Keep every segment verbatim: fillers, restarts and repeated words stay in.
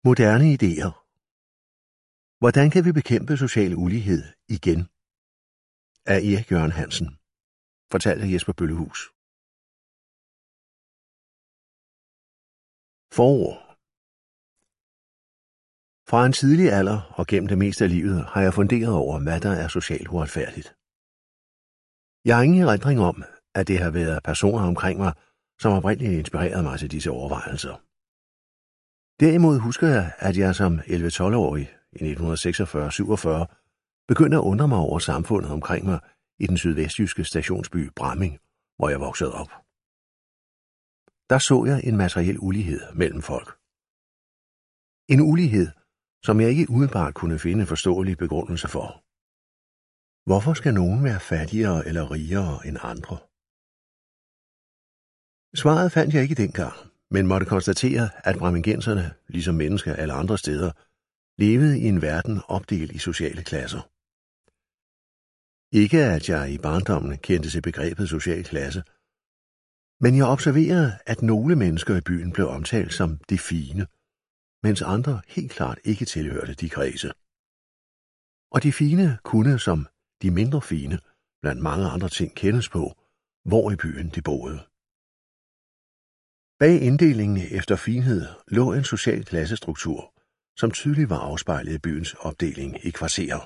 Moderne idéer. Hvordan kan vi bekæmpe social ulighed igen? Af Erik Jørgen Hansen. Fortalt af Jesper Bøllehus. Forord. Fra en tidlig alder og gennem det meste af livet har jeg funderet over, hvad der er socialt uretfærdigt. Jeg har ingen erindring om, at det har været personer omkring mig, som oprindeligt inspirerede mig til disse overvejelser. Derimod husker jeg, at jeg som elleve-tolv-årig i nitten seksogfyrre syvogfyrre begyndte at undre mig over samfundet omkring mig i den sydvestjyske stationsby Bramming, hvor jeg voksede op. Der så jeg en materiel ulighed mellem folk. En ulighed, som jeg ikke umiddelbart kunne finde en forståelig begrundelse for. Hvorfor skal nogen være fattigere eller rigere end andre? Svaret fandt jeg ikke dengang, men måtte konstatere, at brammingenserne, ligesom mennesker alle andre steder, levede i en verden opdelt i sociale klasser. Ikke at jeg i barndommen kendte til begrebet social klasse, men jeg observerede, at nogle mennesker i byen blev omtalt som de fine, mens andre helt klart ikke tilhørte de kredse. Og de fine kunne som de mindre fine blandt mange andre ting kendes på, hvor i byen de boede. Bag inddelingen efter finhed lå en social klassestruktur, som tydeligt var afspejlet i byens opdeling i kvarterer.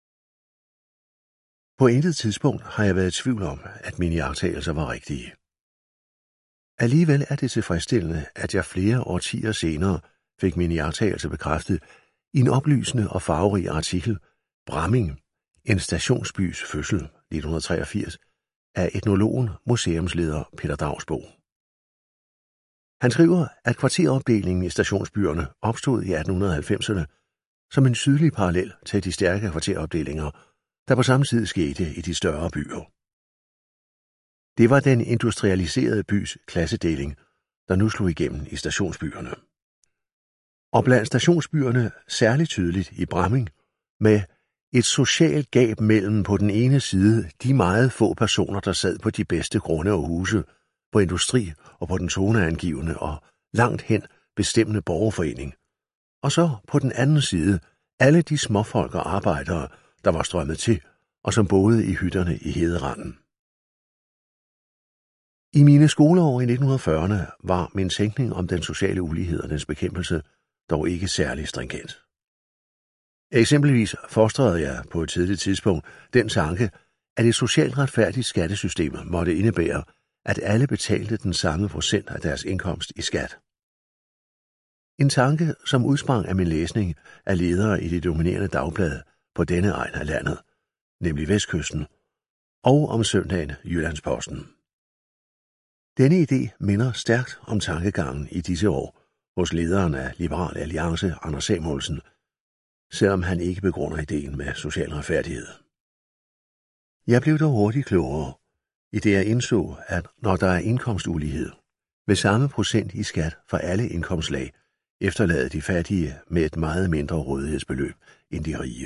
På intet tidspunkt har jeg været i tvivl om, at mine iagttagelser var rigtige. Alligevel er det tilfredsstillende, at jeg flere årtier senere fik min iagttagelse bekræftet i en oplysende og farverig artikel, Bramming, en stationsbys fødsel, nitten treogfirs, af etnologen, museumsleder Peter Dagsbo. Han skriver, at kvarteropdelingen i stationsbyerne opstod i atten halvfemserne som en sydlig parallel til de stærke kvarteropdelinger, der på samme tid skete i de større byer. Det var den industrialiserede bys klassedeling, der nu slog igennem i stationsbyerne. Og blandt stationsbyerne særligt tydeligt i Bramming, med et socialt gab mellem på den ene side de meget få personer, der sad på de bedste grunde og huse, på industri og på den toneangivende og langt hen bestemmende borgerforening, og så på den anden side alle de småfolk og arbejdere, der var strømmet til, og som boede i hytterne i Hederanden. I mine skoleår i nitten fyrrerne var min tænkning om den sociale ulighed og dens bekæmpelse dog ikke særlig stringent. Eksempelvis fostrede jeg på et tidligt tidspunkt den tanke, at et socialt retfærdigt skattesystem måtte indebære, at alle betalte den samme procent af deres indkomst i skat. En tanke, som udsprang af min læsning af ledere i det dominerende dagblad på denne egen af landet, nemlig Vestkysten, og om søndagen Jyllandsposten. Denne idé minder stærkt om tankegangen i disse år hos lederen af Liberal Alliance, Anders Samuelsen, selvom han ikke begrunder ideen med social retfærdighed. Jeg blev dog hurtigt klogere, i det jeg indså, at når der er indkomstulighed, vil samme procent i skat for alle indkomstlag efterlade de fattige med et meget mindre rådighedsbeløb end de rige.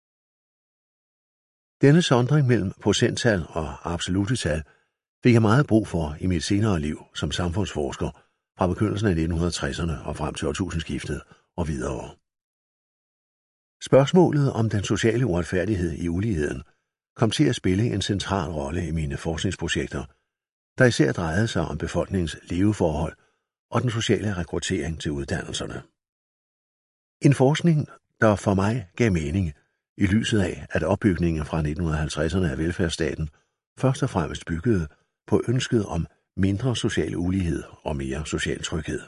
Denne sondring mellem procenttal og absolutte tal fik jeg meget brug for i mit senere liv som samfundsforsker fra begyndelsen af nitten tresserne og frem til årtusindskiftet og videre. Spørgsmålet om den sociale uretfærdighed i uligheden kom til at spille en central rolle i mine forskningsprojekter, der især drejede sig om befolkningens leveforhold og den sociale rekruttering til uddannelserne. En forskning, der for mig gav mening i lyset af, at opbygningen fra nitten halvtredserne af velfærdsstaten først og fremmest byggede på ønsket om mindre social ulighed og mere social tryghed.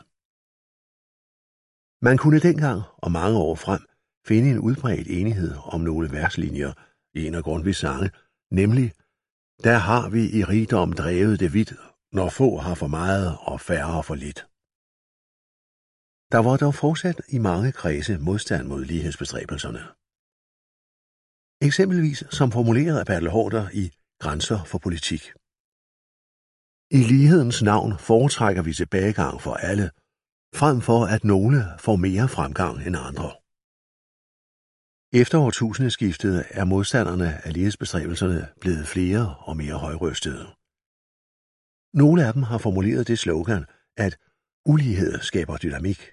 Man kunne dengang og mange år frem finde en udbredt enighed om nogle verslinjer i en af Grundtvigs sange, nemlig: Der har vi i rigdom drevet det vidt, når få har for meget og færre for lidt. Der var dog fortsat i mange kredse modstand mod lighedsbestræbelserne. Eksempelvis som formuleret af Bertel Haarder i Grænser for politik. I lighedens navn foretrækker vi tilbagegang for alle, frem for at nogle får mere fremgang end andre. Efter årtusindeskiftet er modstanderne af lighedsbestræbelserne blevet flere og mere højrøstede. Nogle af dem har formuleret det slogan, at ulighed skaber dynamik,